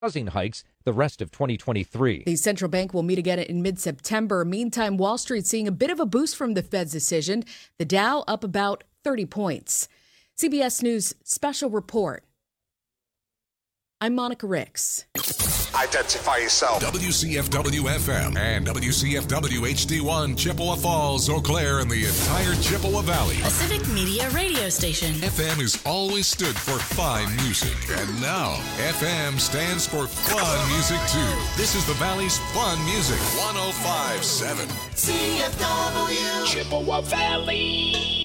housing hikes the rest of 2023. The central bank will meet again in mid-September. Meantime, Wall Street seeing a bit of a boost from the Fed's decision. The Dow up about 30 points. CBS News special report. I'm Monica Ricks. Identify yourself. WCFW-FM and WCFW-HD1, Chippewa Falls, Eau Claire, and the entire Chippewa Valley. A civic media radio station. FM has always stood for fine music. And now, FM stands for fun music, too. This is the Valley's fun music. 105.7. CFW. Chippewa Valley.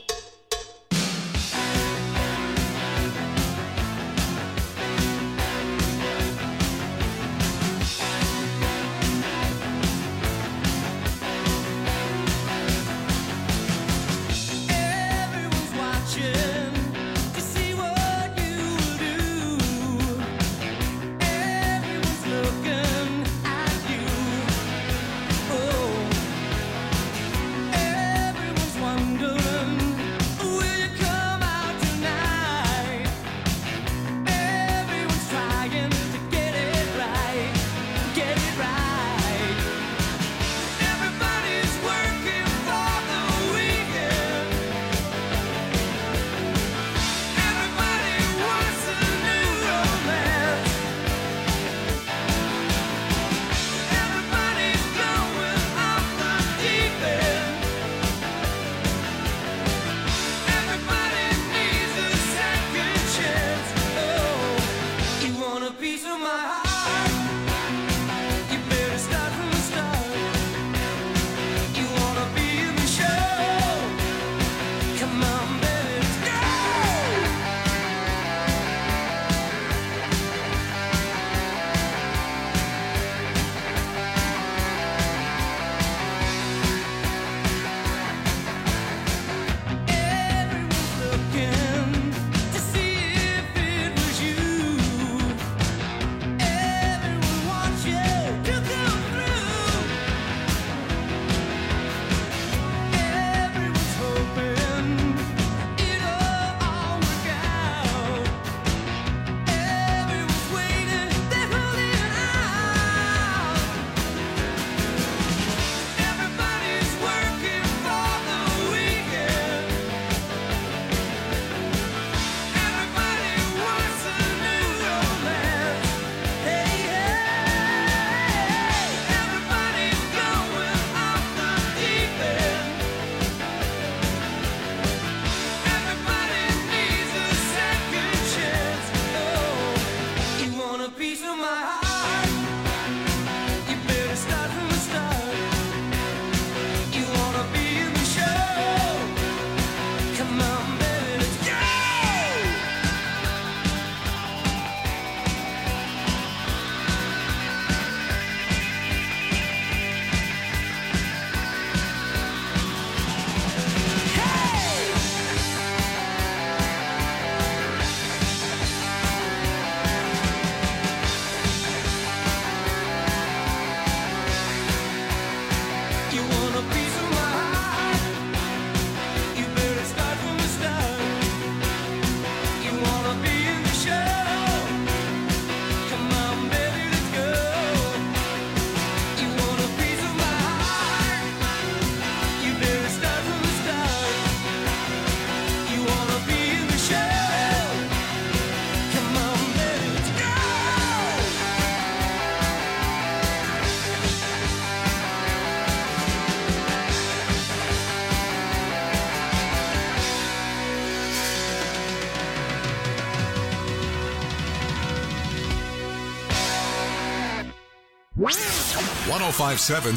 .105.7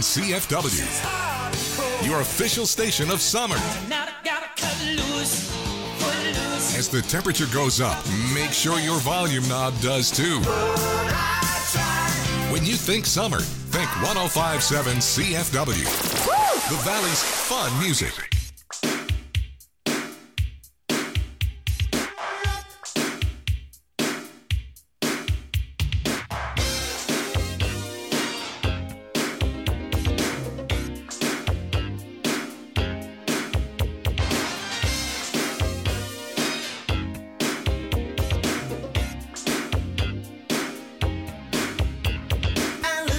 CFW, your official station of summer. As the temperature goes up, make sure your volume knob does too. When you think summer, think 105.7 CFW, the Valley's fun music.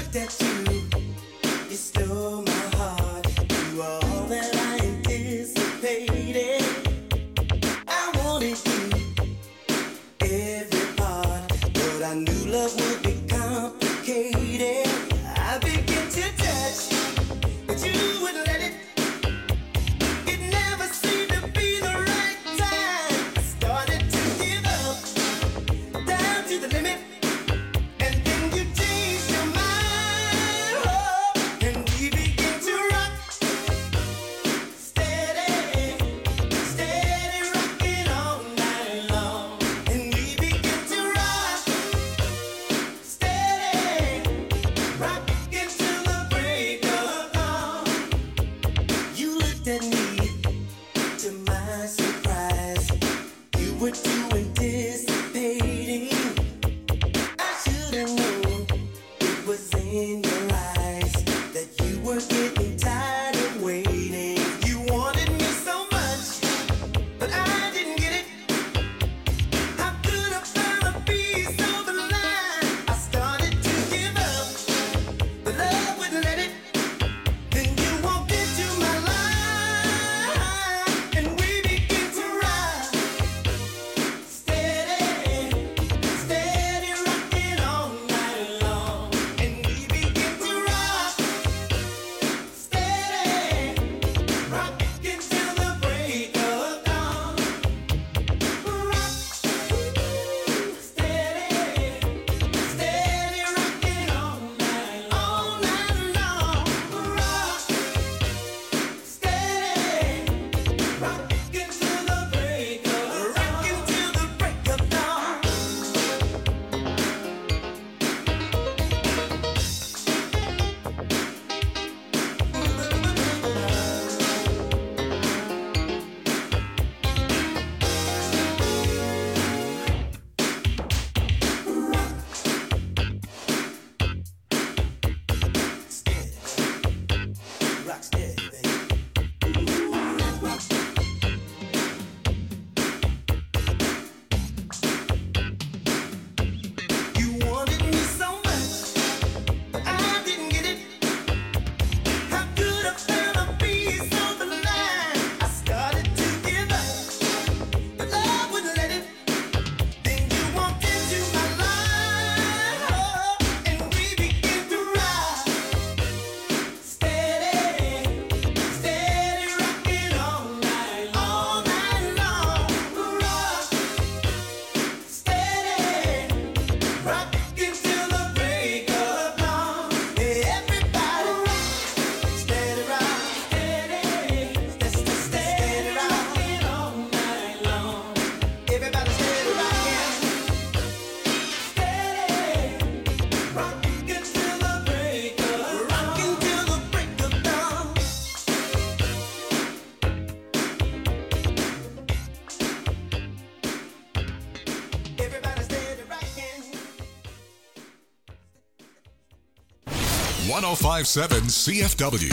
1057 CFW.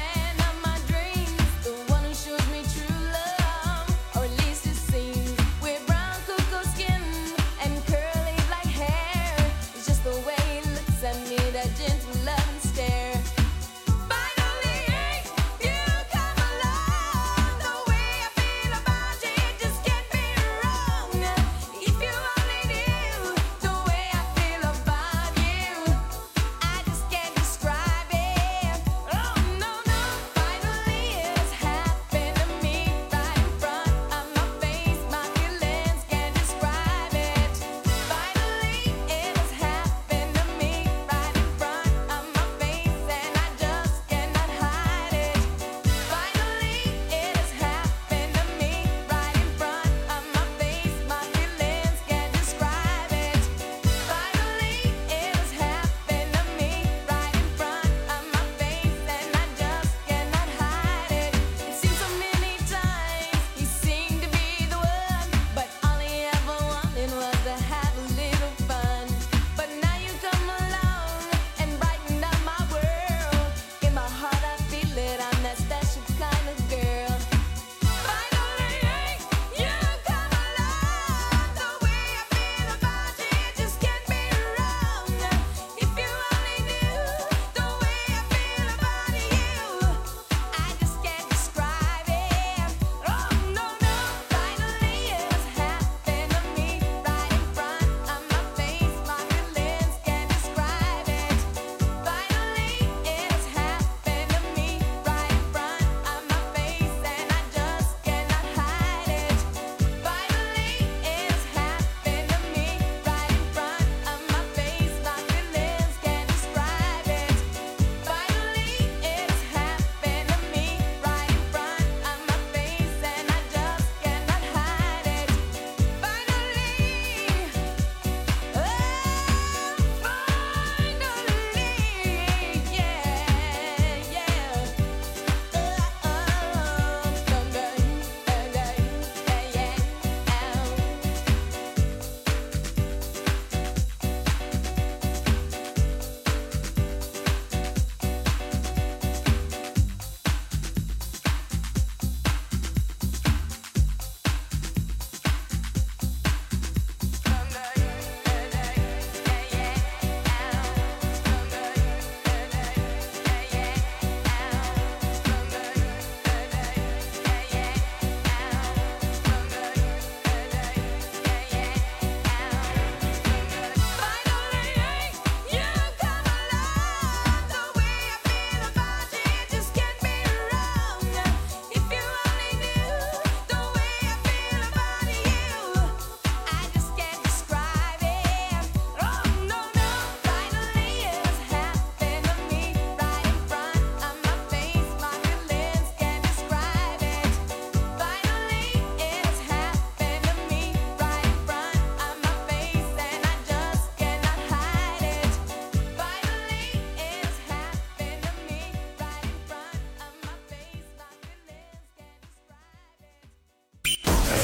Or at least it seemed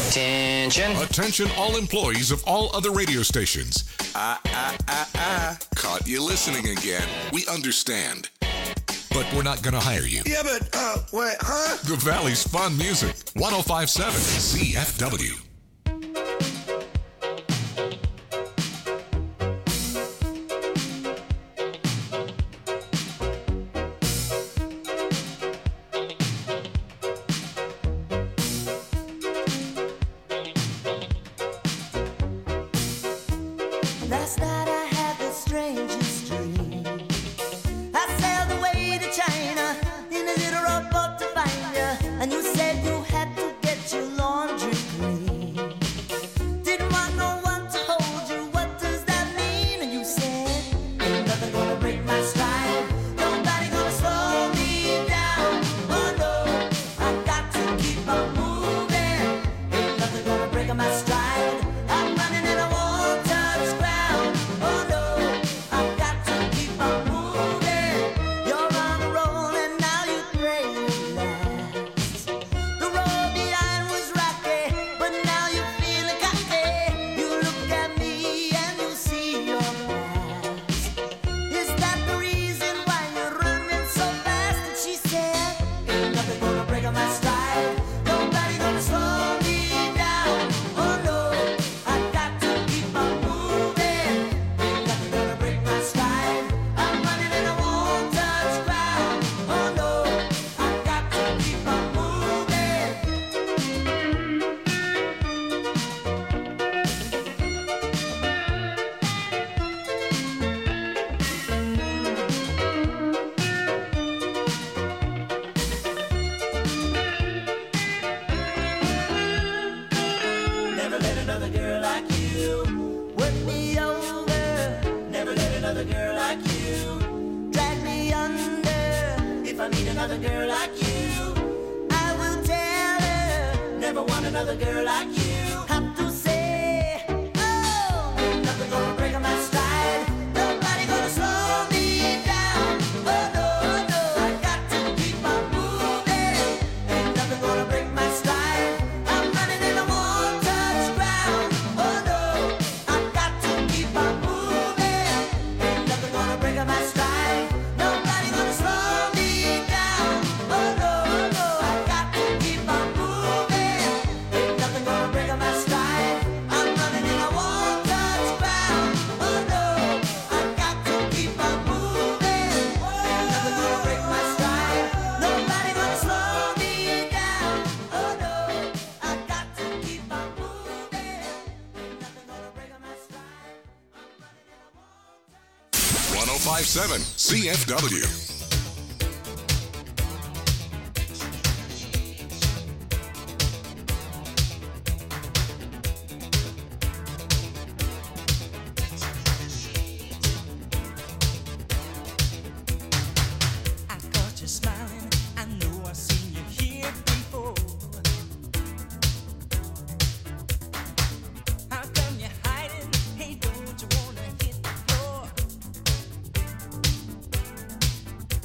Attention. Attention all employees of all other radio stations. Caught you listening again. We understand. But we're not going to hire you. Yeah, but, wait, huh? The Valley's Fun Music. 105.7 CFW. Last night I had the strangest dream. I sailed away to China in a little rowboat to find you, and you said you had to get your laundry clean. Didn't want no one to hold you, what does that mean? And you said, ain't nothing gonna break my stride, nobody gonna slow me down. Oh no, I got to keep on moving, ain't nothing gonna break my stride. I'm running and I won't touch ground. Oh no, I've got to keep on moving. You're on a roll and now you pray it lasts. The road behind was rocky, but now you're feeling cocky. You look at me and you see your past. Is that the reason why you're running so fast? And she said, ain't nothing gonna break on my stride, nobody gonna slow me down. Oh no, I got to keep on moving. Ain't nothing gonna break my stride. I'm running and I won't touch ground. Oh no, I got to keep on moving. Never let another girl like you work me over. Never let another girl like you drag me under. If I meet another girl like you, I will tell her. Never want another girl like you. Have to say, oh, ain't nothing gonna break on my stride. Nobody gonna slow me down. Oh no, no, I got to keep on moving. Ain't nothing gonna break my stride. I'm running and I won't touch ground. Oh no, I got to keep on moving. Ain't nothing gonna break my stride. Nobody gonna slow me down. Oh no, no, I got to keep on moving. Ain't nothing gonna break my stride. I'm running and I won't touch ground. Oh no, I got to keep on moving. Ain't nothing gonna break my stride. Nobody gonna slow me down. Oh no, I got to keep on moving. Ain't nothing gonna break my stride. I'm running and I won't touch. 105.7 CFW. I caught you smiling. I know I've seen you here before. How come you're hiding? Hey, don't you wanna hit the floor?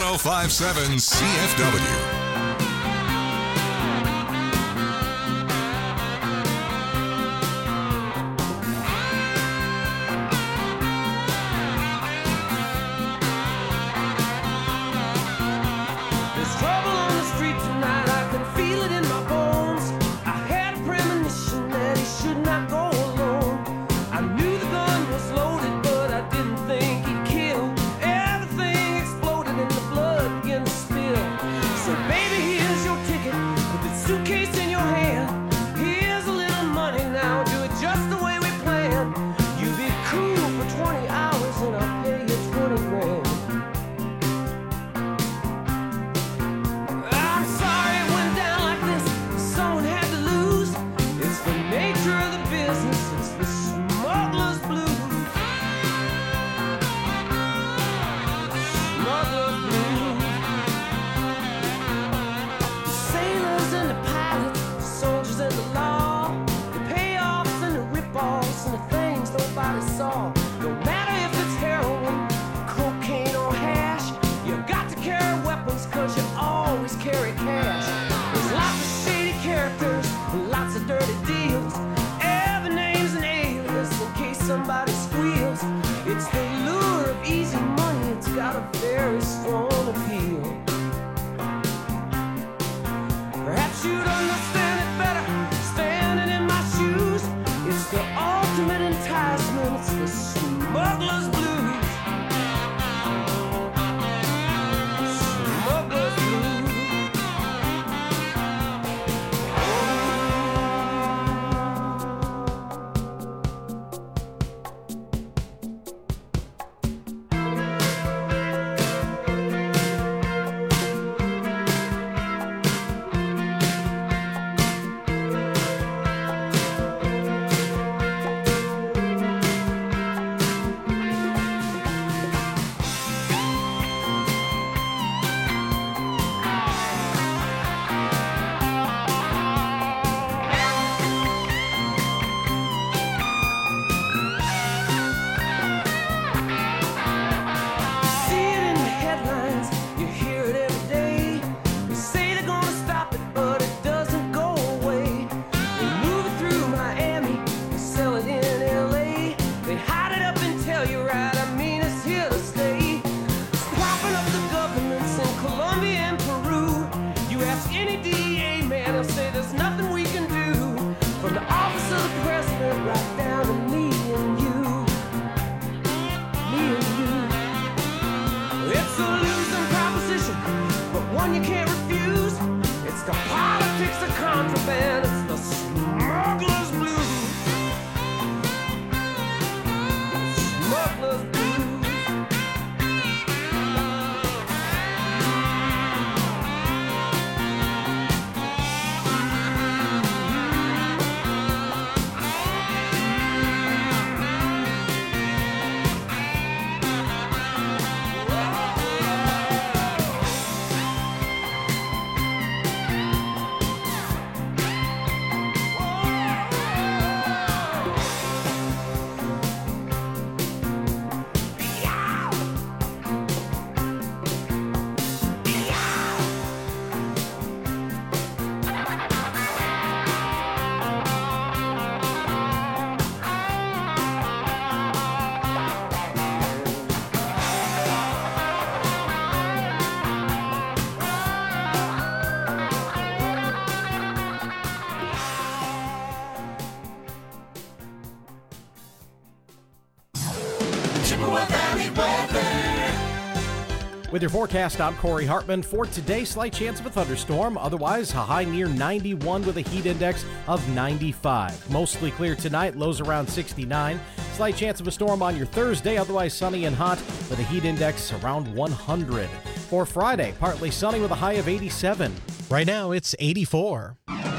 1057 CFW. There's trouble on the street tonight, I can feel it in my bones. I had a premonition that he should not go alone. I knew the gun was loaded, but I didn't think he'd kill. Everything exploded and the blood began to spill. So baby, here's your ticket with the suitcase in your hand. Here's a little money now, do it just the way we planned. You be cool for 20 hours and I'll pay you 20 grand. I'm sorry it went down like this. Someone had to lose. It's the nature of the business. It's the smuggler's blues. Smuggler's blues. The sailors and the pilots, the soldiers and the law, the payoffs and the rip-offs and the things nobody saw. No matter if it's heroin, cocaine or hash, you got to carry weapons 'cause you always carry cash. There's lots of shady characters, lots of dirty deals. Every name's an alias in case somebody squeals. It's the lure of easy money, it's got a very strong appeal. Perhaps you'd understand it better standing in my shoes. It's the ultimate enticement, it's the smuggler's blues. Smuggler's blues. See it in the headlines, you hear it every day. They say they're gonna stop it, but it doesn't go away. They move it through Miami, they sell it in LA. They hide it up in Telluride, I mean it's here to stay. It's propping up the governments in Colombia and Peru. You ask any DEA man, they'll say there's nothing we can do. From the office of the president right down to me and you. Me and you. It's a losing proposition, but one you can't refuse. It's the politics of contraband, it's the smuggler's blues. Smuggler's blues. With your forecast, I'm Corey Hartman. For today, slight chance of a thunderstorm. Otherwise, a high near 91 with a heat index of 95. Mostly clear tonight, lows around 69. Slight chance of a storm on your Thursday. Otherwise, sunny and hot with a heat index around 100. For Friday, partly sunny with a high of 87. Right now, it's 84.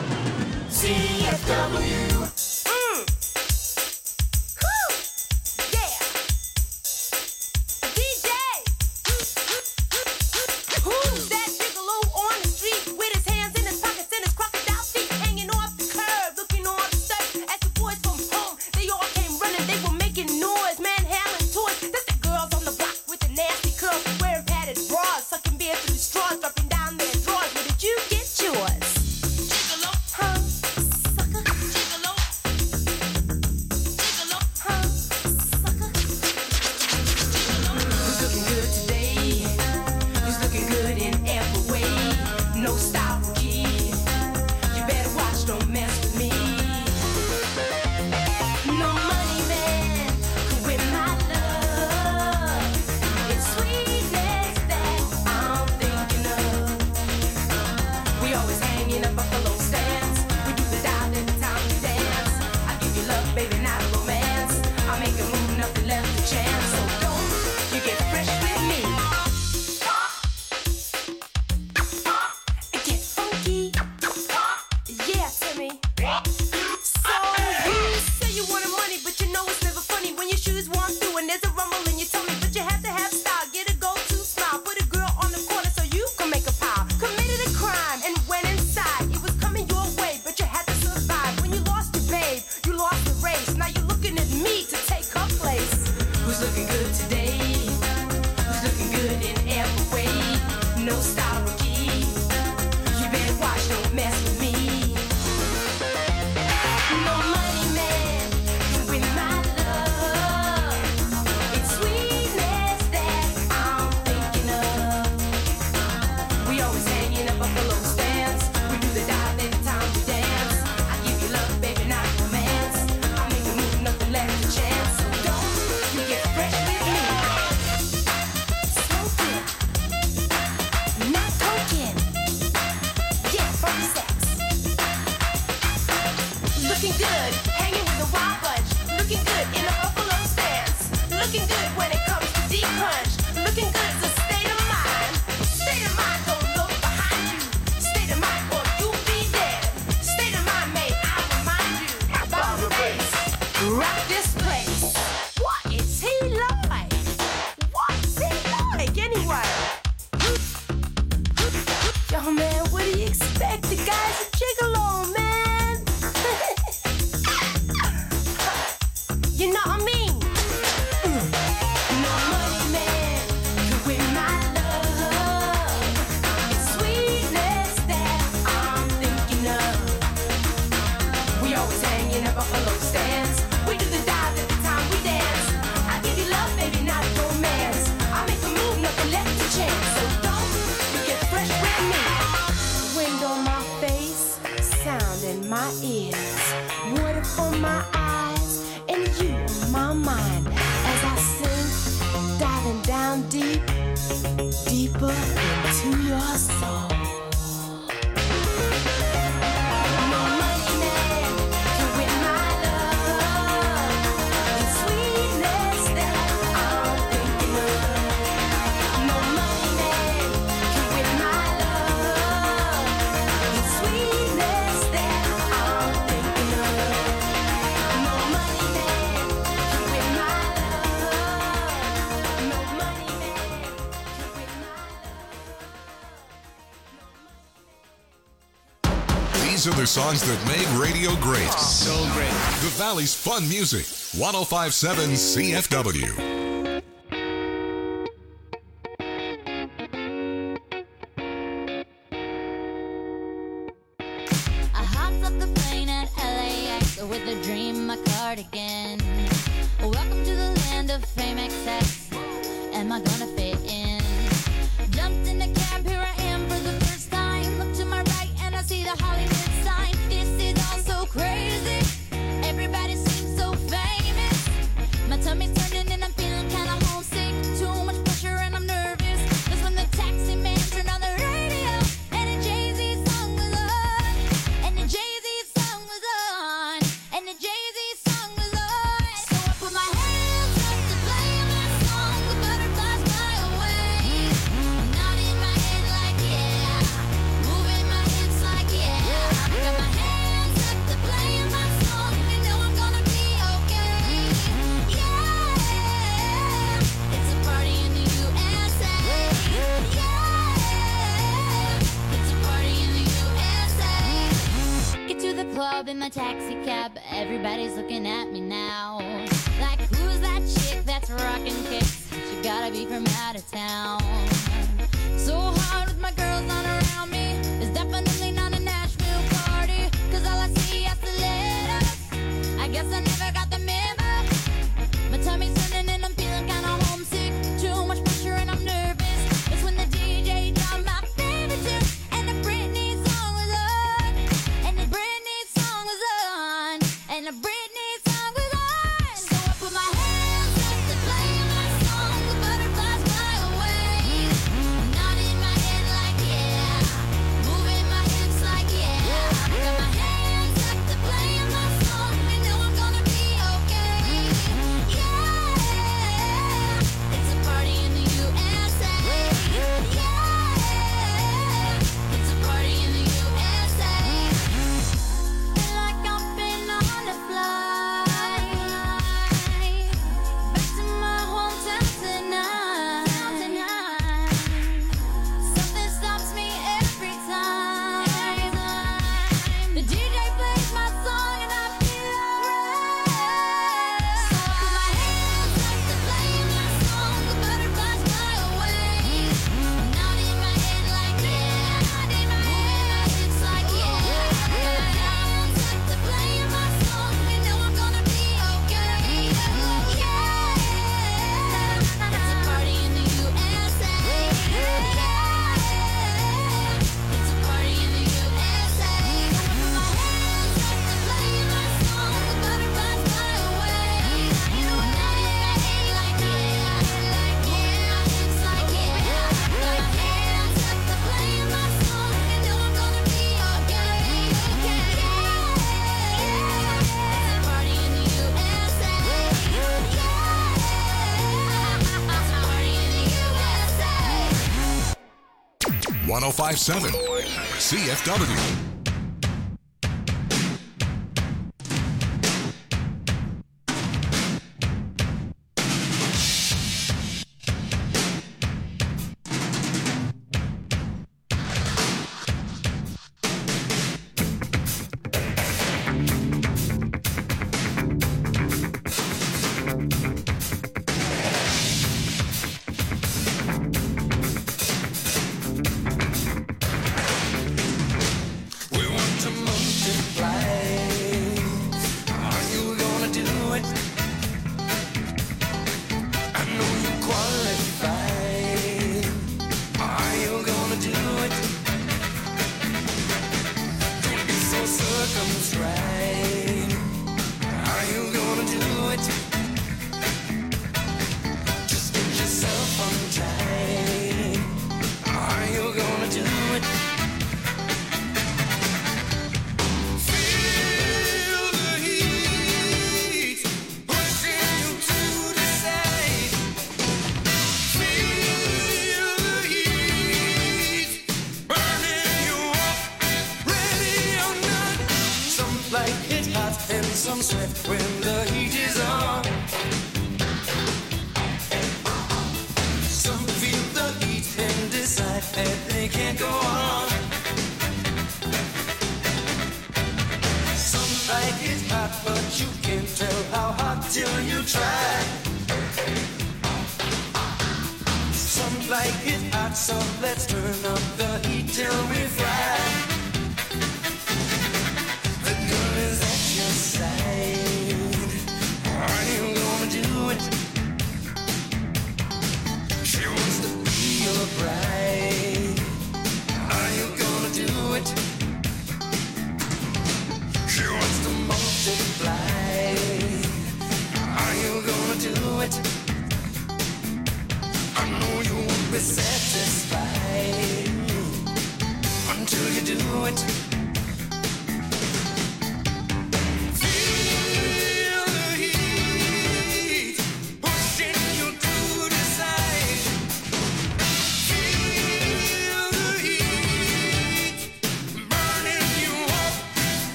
CFW. Sucking Who's looking good today? Who's looking good in every way? No style rookie. You better watch, don't mess with me. No money man, you win my love. It's sweetness that I'm thinking of. We always hanging up below stands. We do the dive every time we dance. I give you love, baby, not romance. I make you move, nothing left to chance. So don't you get fresh with me. Smoking, not token. Yeah, from sex. Looking good, hanging with a wild bunch. Looking good in a buffalo stance. Looking good when it comes to deep punch. Looking good's a state of mind. State of mind, don't look behind you. State of mind, or you'll be dead. State of mind, may I remind you about the bass. Rock this place. What is he like? What's he like anyway? Yo, man, what do you expect? The guy's a gigolo, man. You know what I mean? No money man, you win my love. It's sweetness that I'm thinking of. We always hanging at buffalo stands. We do the dive every time we dance. I give you love, baby, not romance. I make a move, nothing left to chance. So don't you get fresh with me. Wind on my face, sound in my ears, water for my eyes, and you on my mind. As I sing, diving down deep, deeper into your soul. No money man, you win my love. It's sweetness that I'm thinking of. No money man, you win my love. It's sweetness that I'm thinking of. No money man, you win my love. No money man, you win my love. These are the songs that made radio great. So great. The Valley's Fun Music. 105.7 CFW. I hopped up the plane at LAX with a dream, my cardigan. Welcome to the land of fame excess. Am I gonna fit in? Jumped in the cab, here I am for the first time. Look to my right and I see the Hollywood sign. This is all so crazy. Everybody seems so famous. My tummy's turning and I'm feeling kinda homesick. Too much pressure and I'm nervous. That's when the taxi man turned on the radio and a Jay-Z song was on. And the Jay-Z song was on. And the Jay-Z song was on. So I put my hands up to play my song. The butterflies fly away. I'm nodding my head like yeah. Moving my hips like yeah. I got my hands up to play my song. You know I'm gonna be okay. Yeah. It's a party in the USA. Yeah. It's a party in the USA. Get to the club in my taxi cab. Everybody's looking at me now. Like, who's that chick that's rocking kicks? She gotta be from out of town. So hard with my girls not around me. It's definitely not a Nashville party. Cause all I see is the letters. I guess I never got the memo. My tummy's turning and I'm feeling kinda homesick. Too much pressure and I'm nervous. It's when the DJ dropped my favorite tune. And the Britney song was on. And the Britney song was on. And the Britney song was on. So I put my hands up to play my song. The butterflies fly away. 1057 CFW.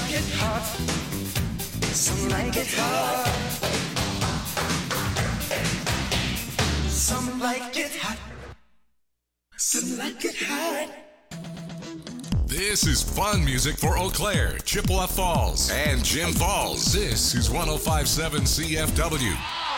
Some like it hard. like it hot. This is fun music for Eau Claire, Chippewa Falls, and Jim Falls. This is 105.7 CFW.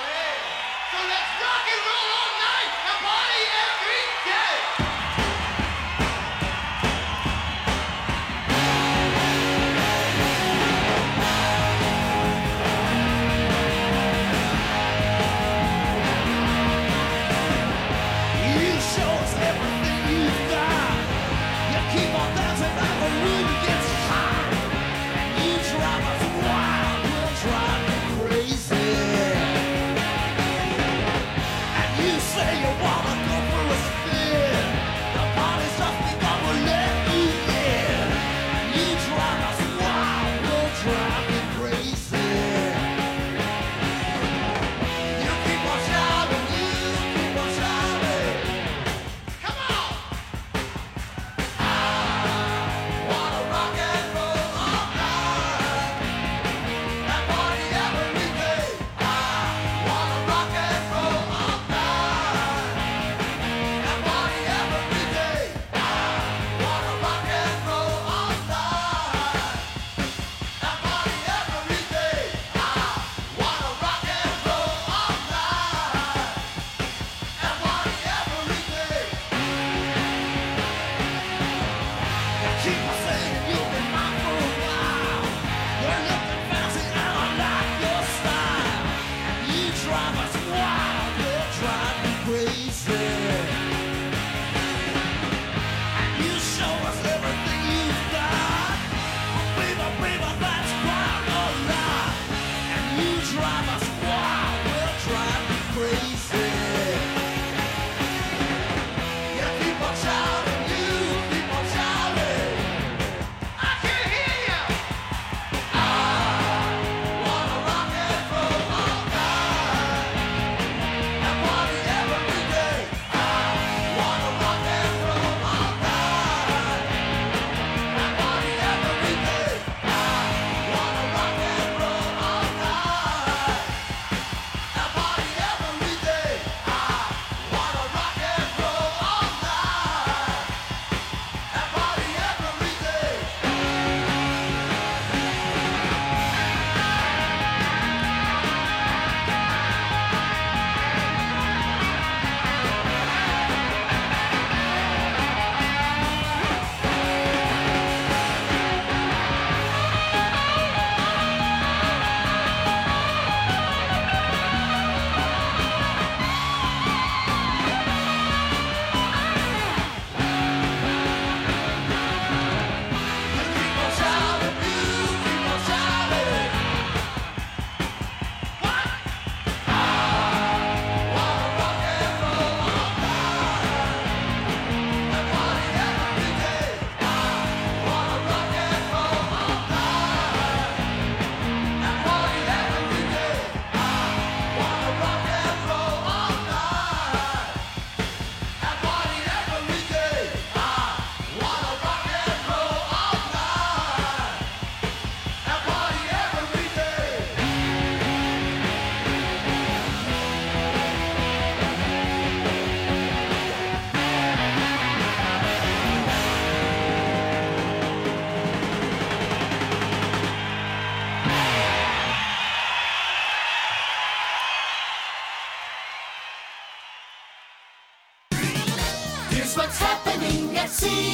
Here's what's happening at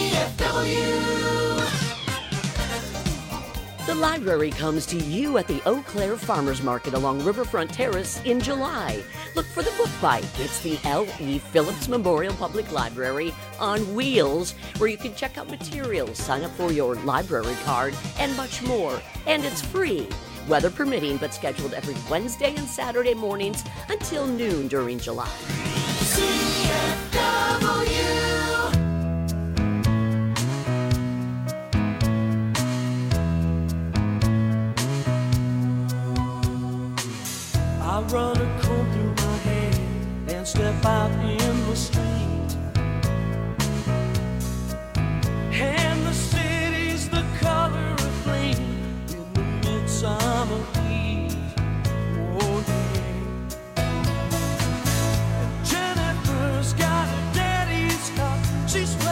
CFW. The library comes to you at the Eau Claire Farmers Market along Riverfront Terrace in July. Look for the Book Bite. It's the L.E. Phillips Memorial Public Library on wheels, where you can check out materials, sign up for your library card, and much more. And it's free, weather permitting, but scheduled every Wednesday and Saturday mornings until noon during July. CFW. I run a comb through my hair and step out in the street. And the city's the color of flame in the midsummer heat. Oh yeah. And Jennifer's got a daddy's car. She's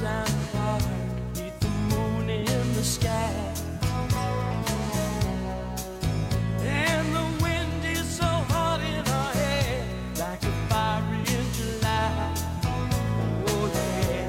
Graceland Park, beneath the moon in the sky. And the wind is so hot in our hair, like a fire in July. Oh yeah.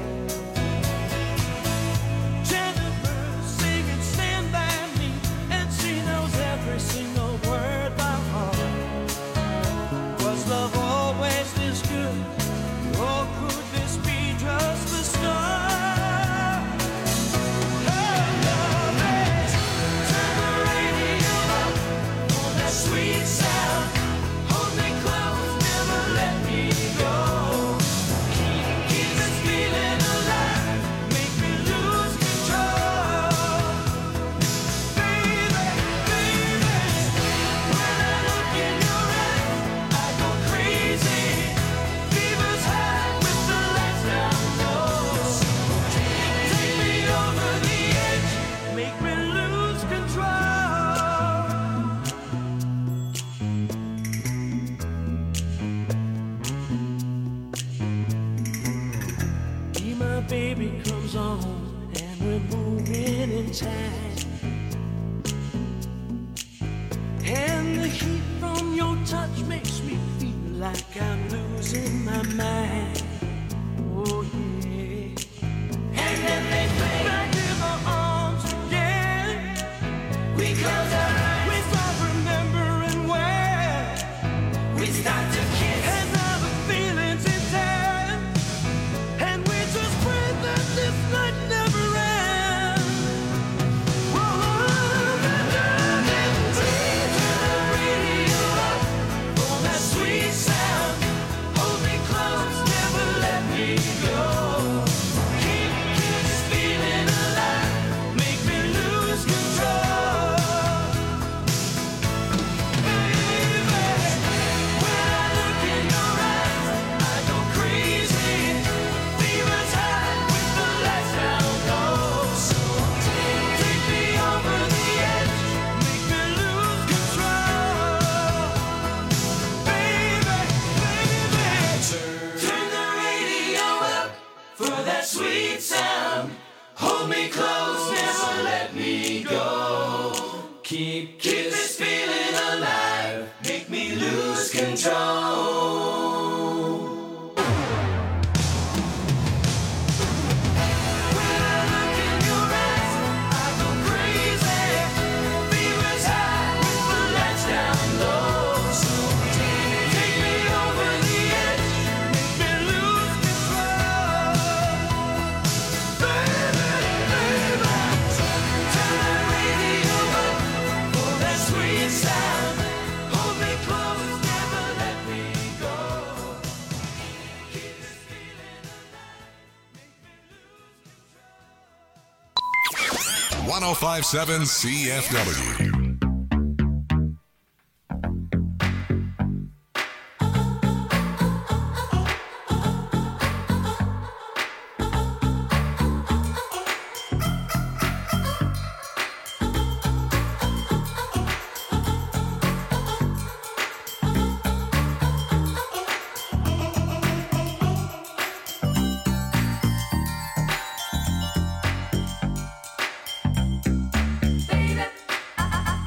Jennifer singing Stand By Me, and she knows every single word by heart. Was love always this good, or could this be just the start? Her love is, turn the radio up for that sweet sound. Hold me close, never let me go. Keep this feeling alive, make me lose control. Baby, baby, when I look in your eyes, I go crazy. Fever's high with the lights down low. Take me over the edge, make me lose control. Be my baby comes on, and we're moving in time. And the heat from your touch makes me feel like I'm losing my mind. Oh yeah. And then they play back in my arms again. We close our eyes, we start remembering where we start to kiss. And now the feeling's intense, and we just pray that this night never ends. Whoa, turn the radio up for that sweet sound. Hold me close, never let me go. Keep this feeling alive, make me lose control. Baby, when I look in your eyes, I go crazy. Fever's high with the lights down low. So take me over the edge, make me lose control. Baby, turn the radio up for that sweet sound. Hold me close, never let me go. Keep this feeling alive, make me lose control. When I look in your eyes, I go crazy. Fever's high with the lights down low. So take me over the edge, make me lose control. Baby, turn the radio up for that sweet sound. Hold me close, never let me go. Keep this feeling alive, make me lose control. 1057 CFW. Baby,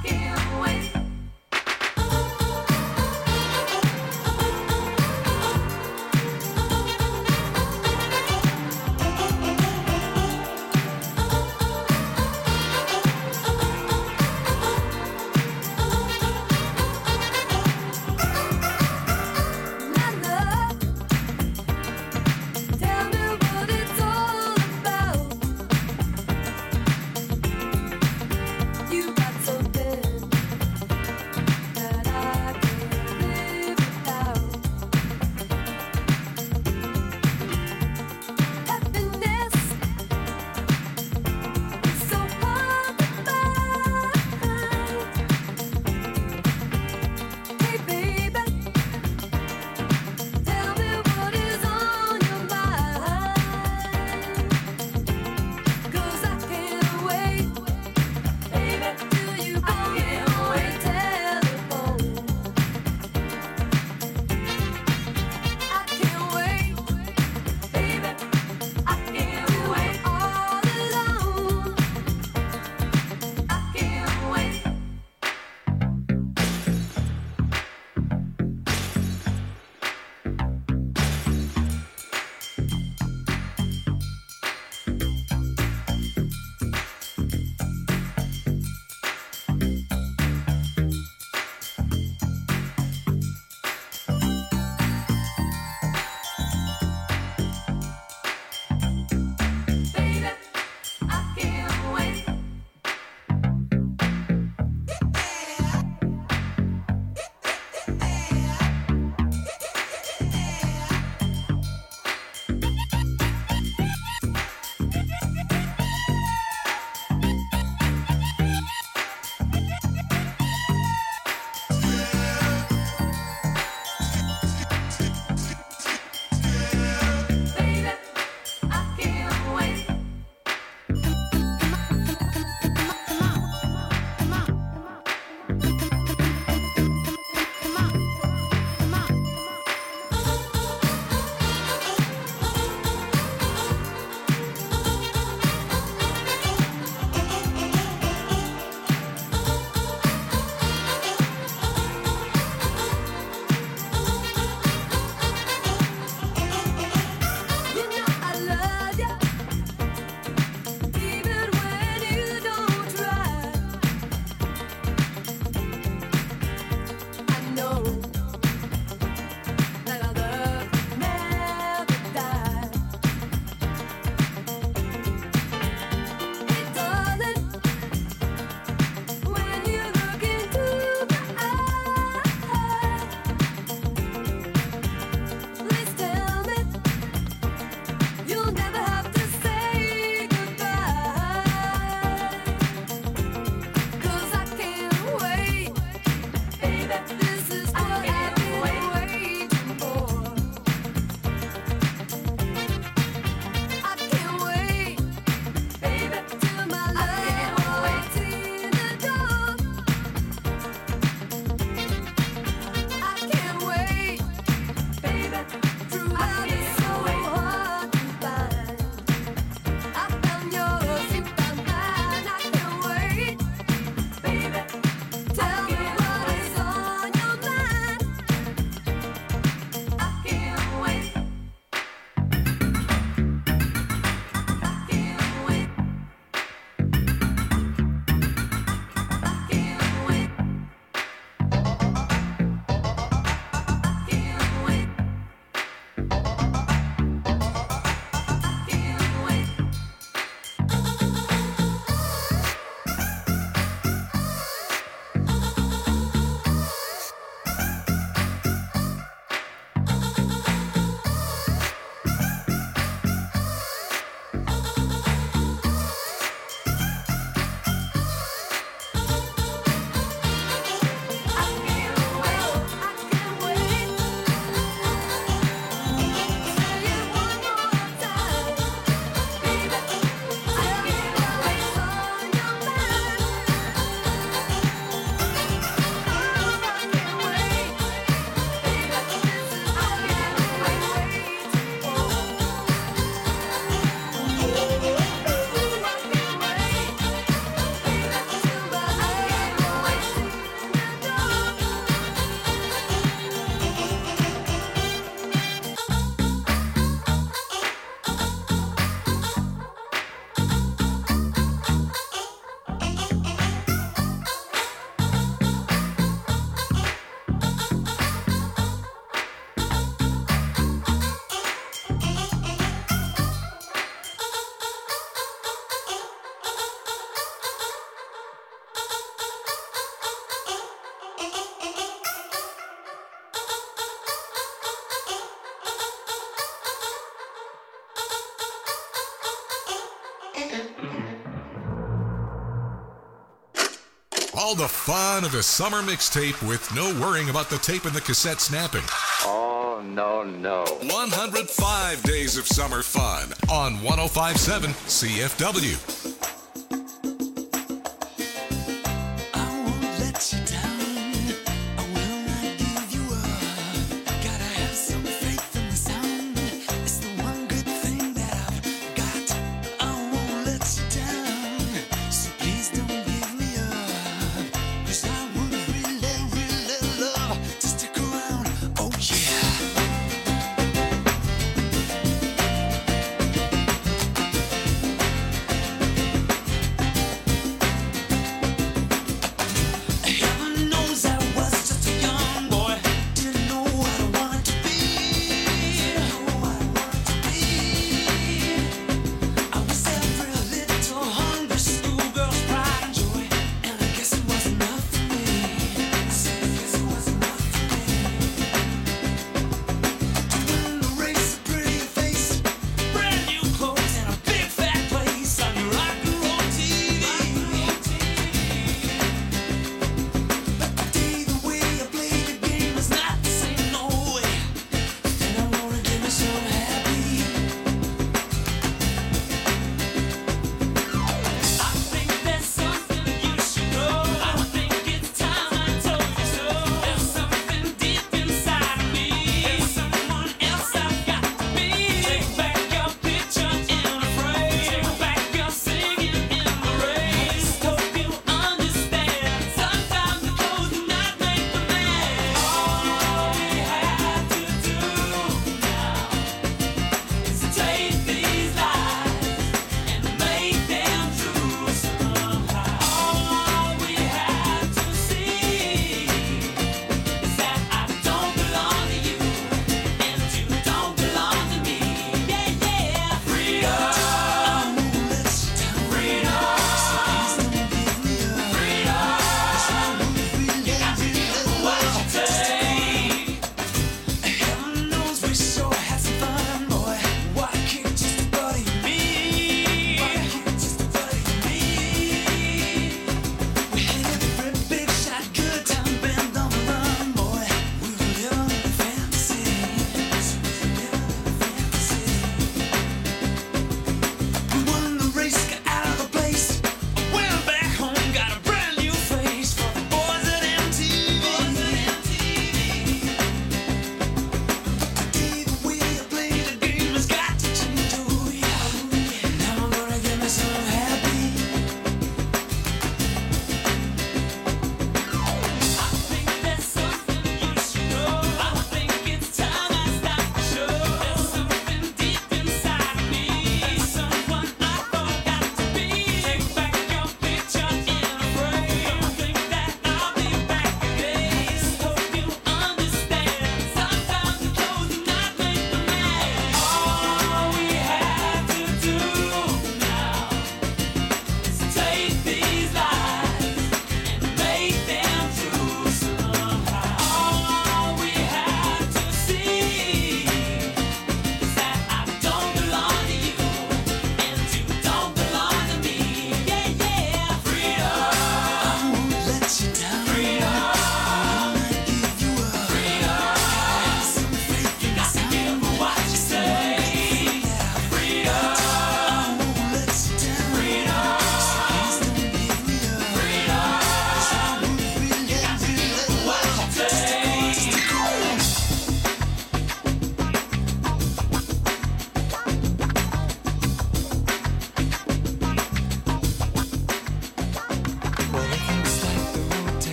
All the fun of a summer mixtape with no worrying about the tape and the cassette snapping. Oh, no. 105 days of summer fun on 105.7 CFW.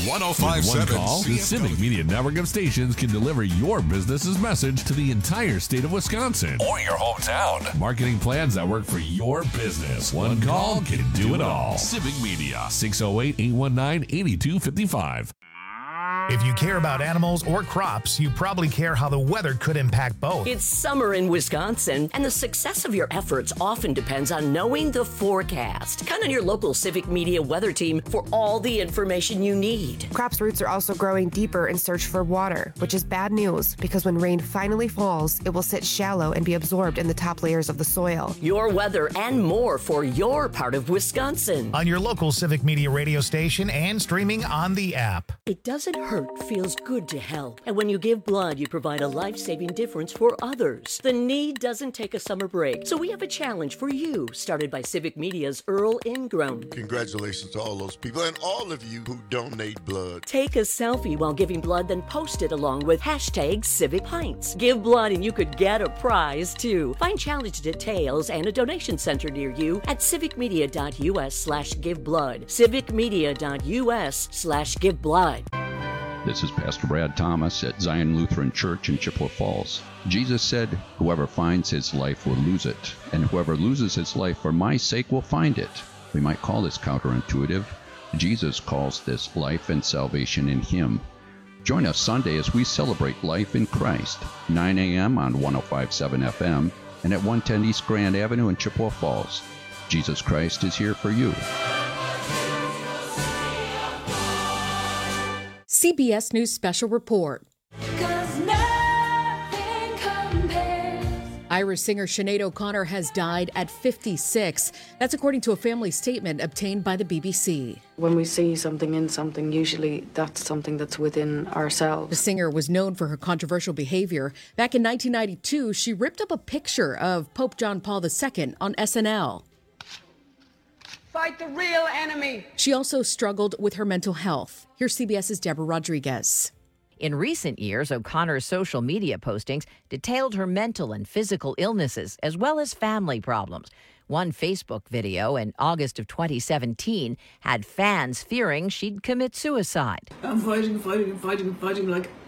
1057 With one call, the Civic Media Network of stations can deliver your business's message to the entire state of Wisconsin or your hometown. Marketing plans that work for your business. One call can do it all. Civic Media, 608-819-8255. If you care about animals or crops, you probably care how the weather could impact both. It's summer in Wisconsin, and the success of your efforts often depends on knowing the forecast. Count on your local Civic Media weather team for all the information you need. Crops' roots are also growing deeper in search for water, which is bad news because when rain finally falls, it will sit shallow and be absorbed in the top layers of the soil. Your weather and more for your part of Wisconsin. On your local Civic Media radio station and streaming on the app. It doesn't hurt, feels good to help. And when you give blood, you provide a life-saving difference for others. The need doesn't take a summer break. So we have a challenge for you, started by Civic Media's Earl Ingram. Congratulations to all those people and all of you who donate blood. Take a selfie while giving blood, then post it along with hashtag Civic Pints. Give blood and you could get a prize too. Find challenge details and a donation center near you at civicmedia.us/giveblood. civicmedia.us/giveblood. This is Pastor Brad Thomas at Zion Lutheran Church in Chippewa Falls. Jesus said, "Whoever finds his life will lose it, and whoever loses his life for my sake will find it." We might call this counterintuitive. Jesus calls this life and salvation in him. Join us Sunday as we celebrate life in Christ, 9 a.m. on 105.7 FM and at 110 East Grand Avenue in Chippewa Falls. Jesus Christ is here for you. CBS News Special Report. Irish singer Sinead O'Connor has died at 56. That's according to a family statement obtained by the BBC. When we see something in something, usually that's something that's within ourselves. The singer was known for her controversial behavior. Back in 1992, she ripped up a picture of Pope John Paul II on SNL. Fight the real enemy. She also struggled with her mental health. Here's CBS's Deborah Rodriguez. In recent years, O'Connor's social media postings detailed her mental and physical illnesses, as well as family problems. One Facebook video in August of 2017 had fans fearing she'd commit suicide. I'm fighting like